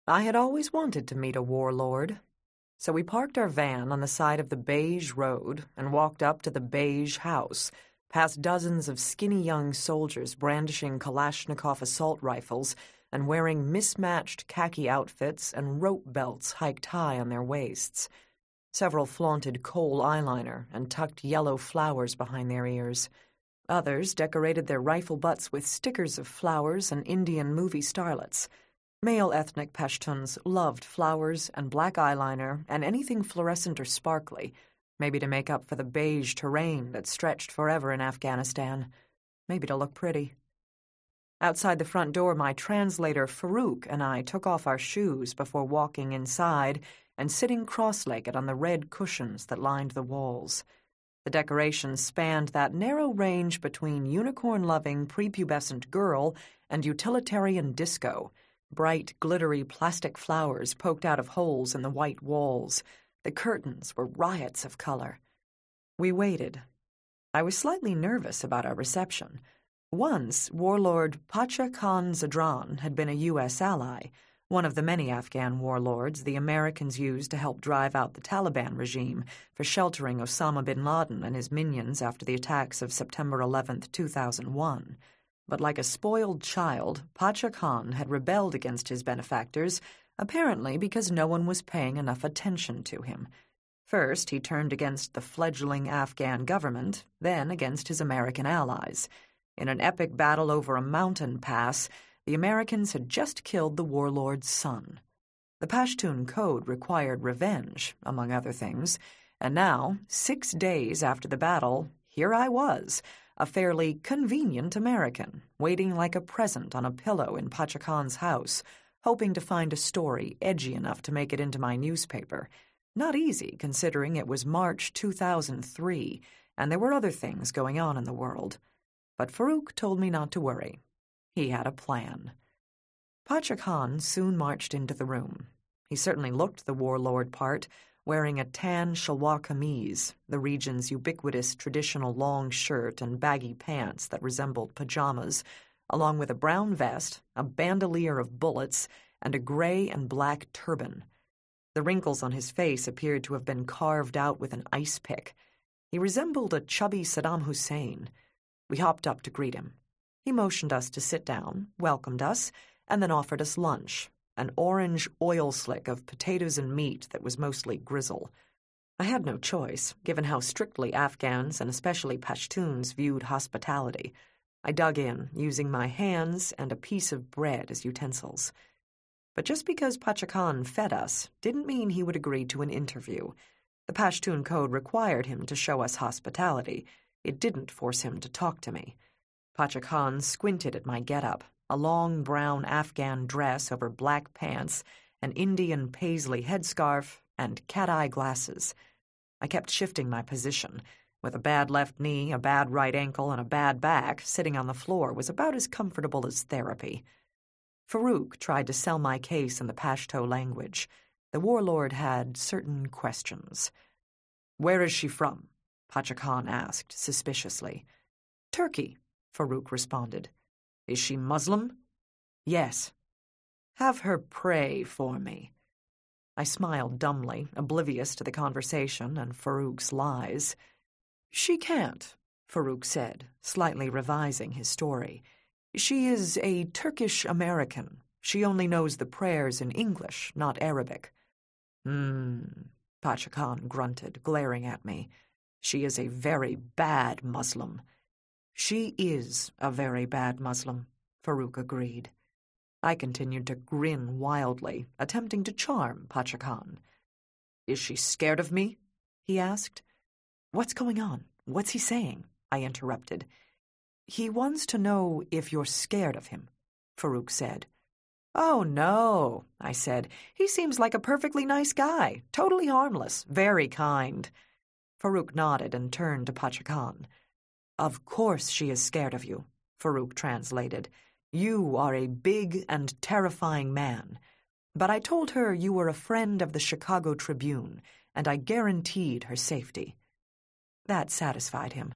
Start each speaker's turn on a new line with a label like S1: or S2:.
S1: I had always wanted to meet a warlord, so we parked our van on the side of the beige road and walked up to the beige house, past dozens of skinny young soldiers brandishing Kalashnikov assault rifles and wearing mismatched khaki outfits and rope belts hiked high on their waists. Several flaunted kohl eyeliner and tucked yellow flowers behind their ears. Others decorated their rifle butts with stickers of flowers and Indian movie starlets. Male ethnic Pashtuns loved flowers and black eyeliner and anything fluorescent or sparkly, maybe to make up for the beige terrain that stretched forever in Afghanistan, maybe to look pretty. Outside the front door, my translator, Farouk, and I took off our shoes before walking inside and sitting cross-legged on the red cushions that lined the walls. The decorations spanned that narrow range between unicorn-loving prepubescent girl and utilitarian disco. Bright, glittery plastic flowers poked out of holes in the white walls. The curtains were riots of color. We waited. I was slightly nervous about our reception. Once, warlord Pacha Khan Zadran had been a U.S. ally, one of the many Afghan warlords the Americans used to help drive out the Taliban regime for sheltering Osama bin Laden and his minions after the attacks of September 11, 2001. But like a spoiled child, Pacha Khan had rebelled against his benefactors, apparently because no one was paying enough attention to him. First, he turned against the fledgling Afghan government, then against his American allies. In an epic battle over a mountain pass, the Americans had just killed the warlord's son. The Pashtun Code required revenge, among other things, and now, 6 days after the battle, here I was, a fairly convenient American, waiting like a present on a pillow in Pacha Khan's house, hoping to find a story edgy enough to make it into my newspaper. Not easy, considering it was March 2003, and there were other things going on in the world. But Farouk told me not to worry. He had a plan. Pacha Khan soon marched into the room. He certainly looked the warlord part, wearing a tan shalwar kameez, the region's ubiquitous traditional long shirt and baggy pants that resembled pajamas, along with a brown vest, a bandolier of bullets, and a gray and black turban. The wrinkles on his face appeared to have been carved out with an ice pick. He resembled a chubby Saddam Hussein. We hopped up to greet him. He motioned us to sit down, welcomed us, and then offered us lunch, an orange oil slick of potatoes and meat that was mostly grizzle. I had no choice, given how strictly Afghans and especially Pashtuns viewed hospitality. I dug in, using my hands and a piece of bread as utensils. But just because Pacha Khan fed us didn't mean he would agree to an interview. The Pashtun Code required him to show us hospitality. It didn't force him to talk to me. Pacha Khan squinted at my getup, a long brown Afghan dress over black pants, an Indian paisley headscarf, and cat-eye glasses. I kept shifting my position. With a bad left knee, a bad right ankle, and a bad back, sitting on the floor was about as comfortable as therapy. Farouk tried to sell my case in the Pashto language. The warlord had certain questions. "Where is she from?" Pacha Khan asked, suspiciously. "Turkey," Farouk responded. "Is she Muslim?" "Yes." "Have her pray for me." I smiled dumbly, oblivious to the conversation and Farouk's lies. "She can't," Farouk said, slightly revising his story. "She is a Turkish-American. She only knows the prayers in English, not Arabic." Pacha Khan grunted, glaring at me. "She is a very bad Muslim." "She is a very bad Muslim," Farouk agreed. I continued to grin wildly, attempting to charm Pacha Khan. "Is she scared of me?" he asked. "What's going on? What's he saying?" I interrupted. "He wants to know if you're scared of him," Farouk said. "Oh, no," I said. "He seems like a perfectly nice guy, totally harmless, very kind." Farouk nodded and turned to Pacha Khan. "Of course she is scared of you," Farouk translated. "You are a big and terrifying man. But I told her you were a friend of the Chicago Tribune, and I guaranteed her safety." That satisfied him.